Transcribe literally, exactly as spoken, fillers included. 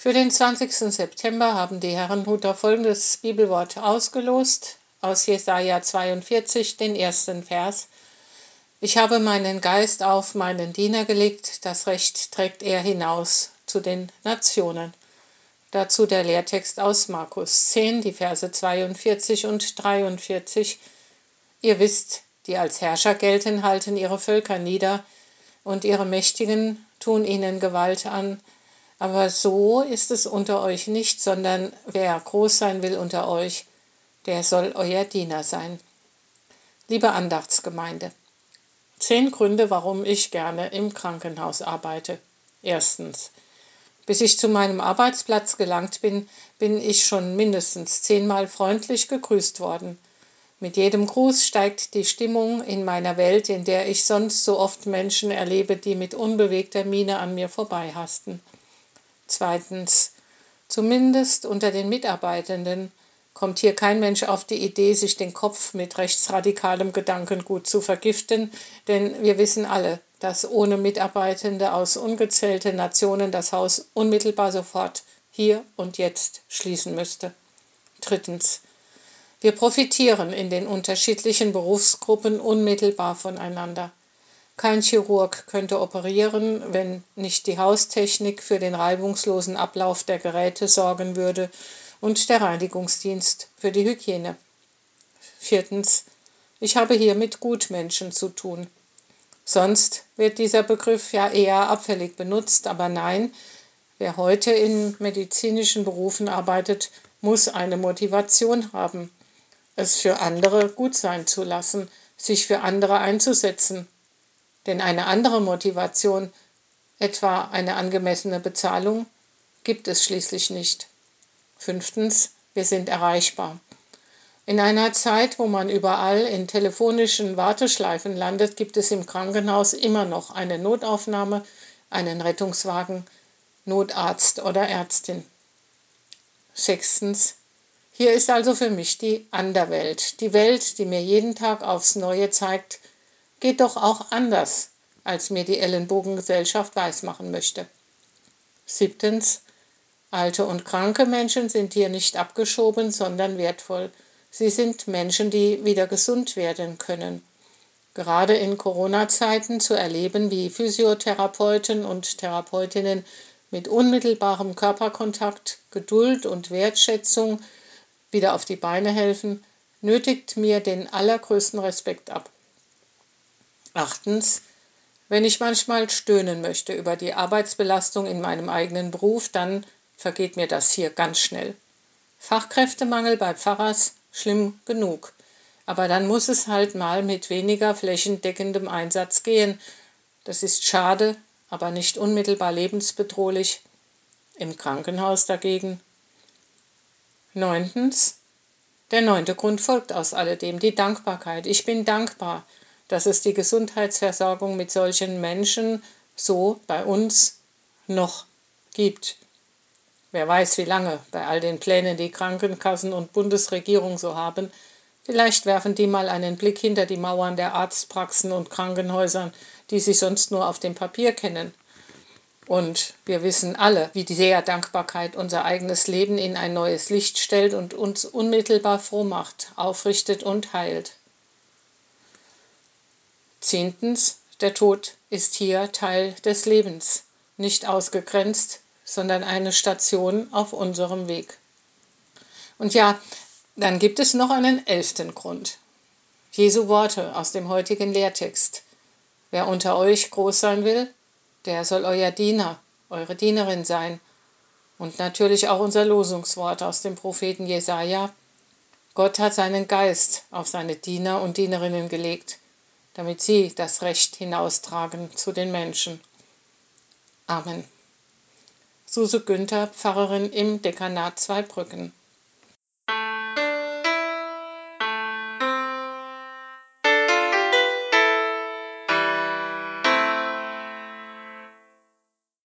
Für den zwanzigsten September haben die Herrenhuter folgendes Bibelwort ausgelost, aus Jesaja zweiundvierzig, den ersten Vers. Ich habe meinen Geist auf meinen Diener gelegt, das Recht trägt er hinaus zu den Nationen. Dazu der Lehrtext aus Markus zehn, die Verse zweiundvierzig und dreiundvierzig. Ihr wisst, die als Herrscher gelten, halten ihre Völker nieder, und ihre Mächtigen tun ihnen Gewalt an. Aber so ist es unter euch nicht, sondern wer groß sein will unter euch, der soll euer Diener sein. Liebe Andachtsgemeinde, zehn Gründe, warum ich gerne im Krankenhaus arbeite. Erstens. Bis ich zu meinem Arbeitsplatz gelangt bin, bin ich schon mindestens zehnmal freundlich gegrüßt worden. Mit jedem Gruß steigt die Stimmung in meiner Welt, in der ich sonst so oft Menschen erlebe, die mit unbewegter Miene an mir vorbeihasten. Zweitens. Zumindest unter den Mitarbeitenden kommt hier kein Mensch auf die Idee, sich den Kopf mit rechtsradikalem Gedankengut zu vergiften, denn wir wissen alle, dass ohne Mitarbeitende aus ungezählten Nationen das Haus unmittelbar sofort, hier und jetzt schließen müsste. Drittens. Wir profitieren in den unterschiedlichen Berufsgruppen unmittelbar voneinander. Kein Chirurg könnte operieren, wenn nicht die Haustechnik für den reibungslosen Ablauf der Geräte sorgen würde und der Reinigungsdienst für die Hygiene. Viertens. Ich habe hier mit Gutmenschen zu tun. Sonst wird dieser Begriff ja eher abfällig benutzt, aber nein, wer heute in medizinischen Berufen arbeitet, muss eine Motivation haben, es für andere gut sein zu lassen, sich für andere einzusetzen. Denn eine andere Motivation, etwa eine angemessene Bezahlung, gibt es schließlich nicht. Fünftens, wir sind erreichbar. In einer Zeit, wo man überall in telefonischen Warteschleifen landet, gibt es im Krankenhaus immer noch eine Notaufnahme, einen Rettungswagen, Notarzt oder Ärztin. Sechstens, hier ist also für mich die Anderwelt, die Welt, die mir jeden Tag aufs Neue zeigt, geht doch auch anders, als mir die Ellenbogengesellschaft weismachen möchte. Siebtens, alte und kranke Menschen sind hier nicht abgeschoben, sondern wertvoll. Sie sind Menschen, die wieder gesund werden können. Gerade in Corona-Zeiten zu erleben, wie Physiotherapeuten und Therapeutinnen mit unmittelbarem Körperkontakt, Geduld und Wertschätzung wieder auf die Beine helfen, nötigt mir den allergrößten Respekt ab. Achtens, wenn ich manchmal stöhnen möchte über die Arbeitsbelastung in meinem eigenen Beruf, dann vergeht mir das hier ganz schnell. Fachkräftemangel bei Pfarrers, schlimm genug. Aber dann muss es halt mal mit weniger flächendeckendem Einsatz gehen. Das ist schade, aber nicht unmittelbar lebensbedrohlich. Im Krankenhaus dagegen. Neuntens, der neunte Grund folgt aus alledem, die Dankbarkeit. Ich bin dankbar, dass es die Gesundheitsversorgung mit solchen Menschen so bei uns noch gibt. Wer weiß, wie lange, bei all den Plänen, die Krankenkassen und Bundesregierung so haben. Vielleicht werfen die mal einen Blick hinter die Mauern der Arztpraxen und Krankenhäusern, die sie sonst nur auf dem Papier kennen. Und wir wissen alle, wie sehr Dankbarkeit unser eigenes Leben in ein neues Licht stellt und uns unmittelbar froh macht, aufrichtet und heilt. Zehntens, der Tod ist hier Teil des Lebens, nicht ausgegrenzt, sondern eine Station auf unserem Weg. Und ja, dann gibt es noch einen elften Grund. Jesu Worte aus dem heutigen Lehrtext. Wer unter euch groß sein will, der soll euer Diener, eure Dienerin sein. Und natürlich auch unser Losungswort aus dem Propheten Jesaja. Gott hat seinen Geist auf seine Diener und Dienerinnen gelegt, damit sie das Recht hinaustragen zu den Menschen. Amen. Suse Günther, Pfarrerin im Dekanat Zweibrücken.